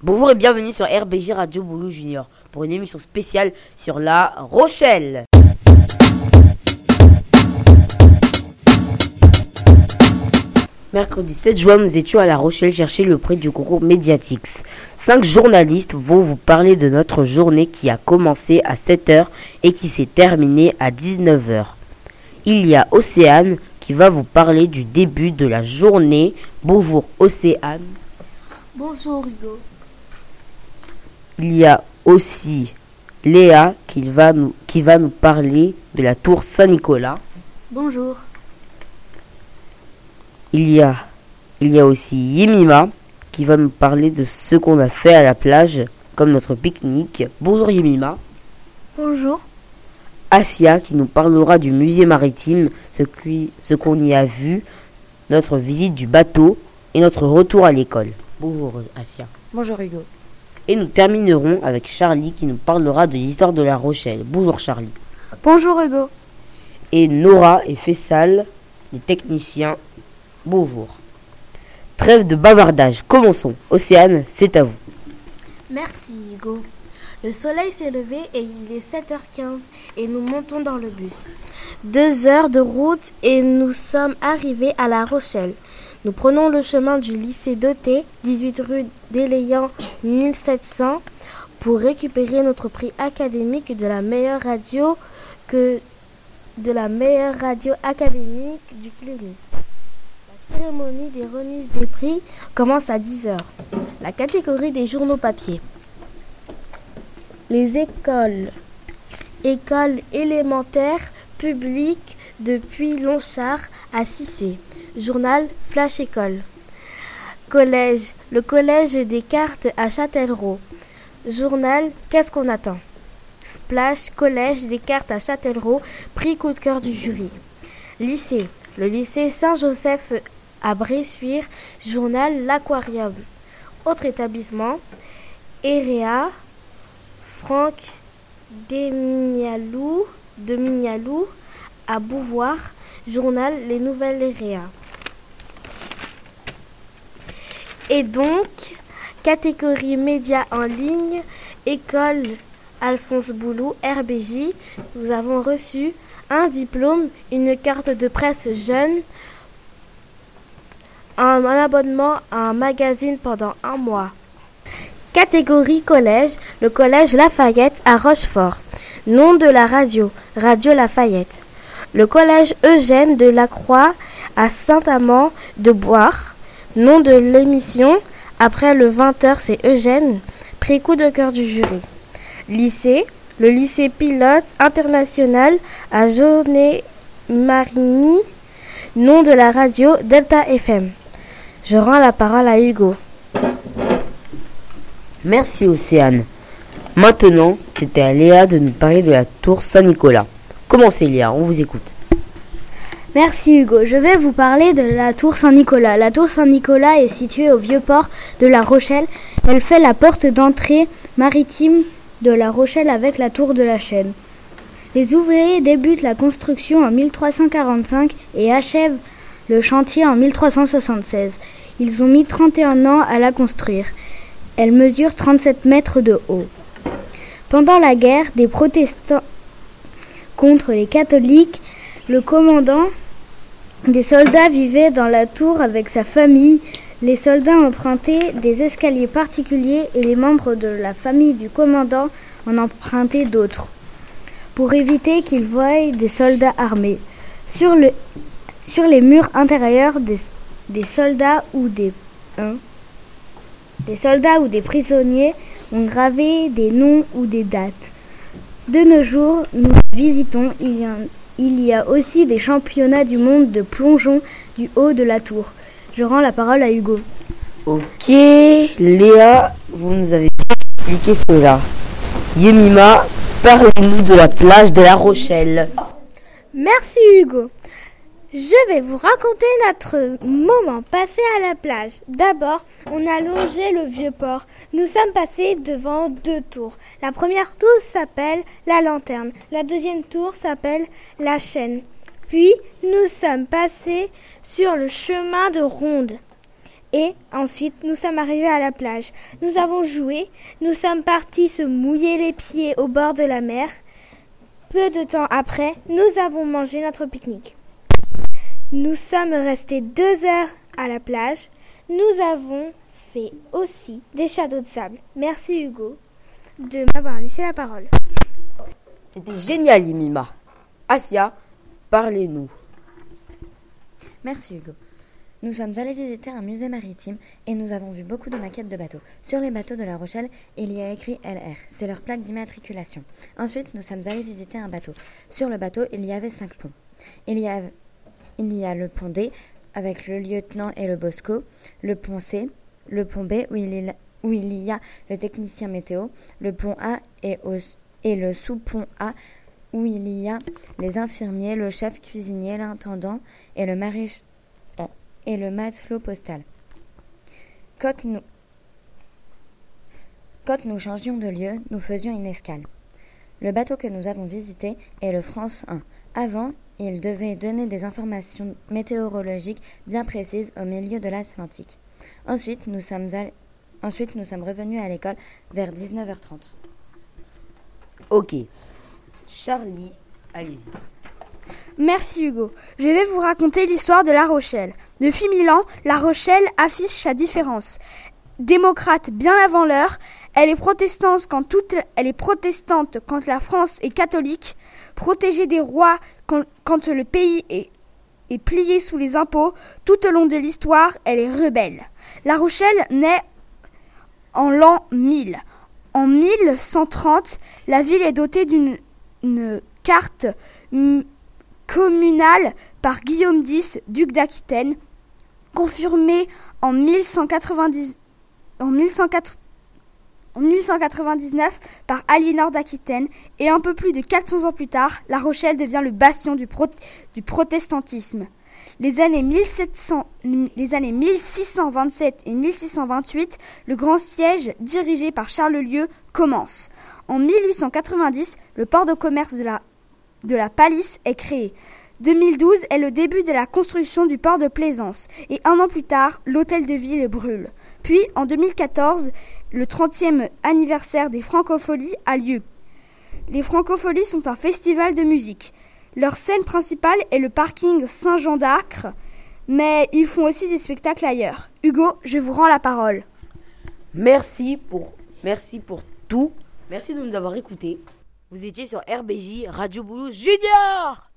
Bonjour et bienvenue sur RBJ Radio Boulou Junior pour une émission spéciale sur La Rochelle. Mercredi 7 juin, nous étions à La Rochelle chercher le prix du concours Mediatix. 5 journalistes vont vous parler de notre journée qui a commencé à 7h et qui s'est terminée à 19h. Il y a Océane qui va vous parler du début de la journée. Bonjour Océane. Bonjour Hugo. Il y a aussi Léa qui va nous parler de la tour Saint-Nicolas. Bonjour. Il y a aussi Yemima qui va nous parler de ce qu'on a fait à la plage, comme notre pique-nique. Bonjour Yemima. Bonjour. Asia qui nous parlera du musée maritime, ce qu'on y a vu, notre visite du bateau et notre retour à l'école. Bonjour Asia. Bonjour Hugo. Et nous terminerons avec Charlie qui nous parlera de l'histoire de La Rochelle. Bonjour Charlie. Bonjour Hugo. Et Nora et Fessal, les techniciens. Bonjour. Trêve de bavardage, commençons. Océane, c'est à vous. Merci Hugo. Le soleil s'est levé et il est 7h15 et nous montons dans le bus. 2 heures de route et nous sommes arrivés à La Rochelle. Nous prenons le chemin du lycée d'Auté, 18 rue d'Éléant 1700, pour récupérer notre prix académique de la meilleure radio académique du Cléry. La cérémonie des remises des prix commence à 10h. La catégorie des journaux papier. Les écoles élémentaires publiques depuis Longchart à Cissé. Journal Flash École. Collège, le collège des cartes à Châtellerault. Journal Qu'est-ce qu'on attend? Splash, collège des cartes à Châtellerault, prix coup de cœur du jury. Lycée, le lycée Saint-Joseph à Bressuire, journal L'Aquarium. Autre établissement, EREA, Franck de Mignalou à Beauvoir, journal Les Nouvelles EREA. Et donc, catégorie médias en ligne, école Alphonse Boulou, RBJ, nous avons reçu un diplôme, une carte de presse jeune, un abonnement à un magazine pendant 1 mois. Catégorie collège, le collège Lafayette à Rochefort. Nom de la radio, Radio Lafayette. Le collège Eugène de Lacroix à Saint-Amand-de-Boire. Nom de l'émission, après le 20h c'est Eugène, prix coup de cœur du jury. Lycée, le lycée pilote international à Jaunet-Marigny. Nom de la radio Delta FM. Je rends la parole à Hugo. Merci Océane. Maintenant, c'était à Léa de nous parler de la tour Saint-Nicolas. Commencez Léa, on vous écoute. Merci Hugo, je vais vous parler de la tour Saint-Nicolas. La tour Saint-Nicolas est située au vieux port de La Rochelle. Elle fait la porte d'entrée maritime de La Rochelle avec la tour de la Chaîne. Les ouvriers débutent la construction en 1345 et achèvent le chantier en 1376. Ils ont mis 31 ans à la construire. Elle mesure 37 mètres de haut. Pendant la guerre des protestants contre les catholiques, le commandant des soldats vivait dans la tour avec sa famille. Les soldats empruntaient des escaliers particuliers et les membres de la famille du commandant en empruntaient d'autres, pour éviter qu'ils voient des soldats armés. Sur les murs intérieurs, des soldats ou des prisonniers ont gravé des noms ou des dates. De nos jours, nous visitons, il y a aussi des championnats du monde de plongeon du haut de la tour. Je rends la parole à Hugo. Ok, Léa, vous nous avez expliqué cela. Yemima, parlez-nous de la plage de La Rochelle. Merci Hugo. Je vais vous raconter notre moment passé à la plage. D'abord, on a longé le vieux port. Nous sommes passés devant 2 tours. La première tour s'appelle la lanterne. La deuxième tour s'appelle la chaîne. Puis, nous sommes passés sur le chemin de ronde. Et ensuite, nous sommes arrivés à la plage. Nous avons joué, nous sommes partis se mouiller les pieds au bord de la mer. Peu de temps après, nous avons mangé notre pique-nique. Nous sommes restés 2 heures à la plage. Nous avons fait aussi des châteaux de sable. Merci Hugo de m'avoir laissé la parole. C'était génial, Mima. Asia, parlez-nous. Merci Hugo. Nous sommes allés visiter un musée maritime et nous avons vu beaucoup de maquettes de bateaux. Sur les bateaux de La Rochelle, il y a écrit LR, c'est leur plaque d'immatriculation. Ensuite, nous sommes allés visiter un bateau. Sur le bateau, il y avait 5 ponts. Il y a le pont D avec le lieutenant et le bosco, le pont C, le pont B où il y a le technicien météo, le pont A et le sous-pont A où il y a les infirmiers, le chef cuisinier, l'intendant et le matelot postal. Quand nous changions de lieu, nous faisions une escale. Le bateau que nous avons visité est le France 1. Avant, il devait donner des informations météorologiques bien précises au milieu de l'Atlantique. Ensuite, nous sommes revenus à l'école vers 19h30. Ok. Charlie, allez-y. Merci Hugo. Je vais vous raconter l'histoire de La Rochelle. Depuis 1000 ans, La Rochelle affiche sa différence. Démocrate bien avant l'heure, elle est protestante quand la France est catholique, protégée des rois quand le pays est plié sous les impôts. Tout au long de l'histoire, elle est rebelle. La Rochelle naît en l'an 1000. En 1130, la ville est dotée d'une carte communale par Guillaume X, duc d'Aquitaine, confirmée en 1199 par Aliénor d'Aquitaine, et un peu plus de 400 ans plus tard, La Rochelle devient le bastion du protestantisme. Les années 1627 et 1628, le grand siège dirigé par Charles le Lieux commence. En 1890, le port de commerce de la Palisse est créé. 2012 est le début de la construction du port de Plaisance, et 1 an plus tard, l'hôtel de ville brûle. Puis, en 2014, le 30e anniversaire des Francopholies a lieu. Les Francopholies sont un festival de musique. Leur scène principale est le parking Saint-Jean d'Acre, mais ils font aussi des spectacles ailleurs. Hugo, je vous rends la parole. Merci pour tout. Merci de nous avoir écoutés. Vous étiez sur RBJ Radio Boulou Junior.